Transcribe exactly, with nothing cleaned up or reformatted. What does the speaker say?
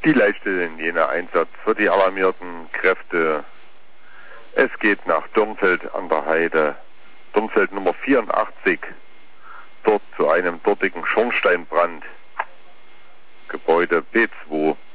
Die Leitstelle in Jena, Einsatz für die alarmierten Kräfte. Es geht nach Dürmfeld an der Heide. Dürmfeld Nummer vierundachtzig. Dort zu einem dortigen Schornsteinbrand. Gebäude B zwei.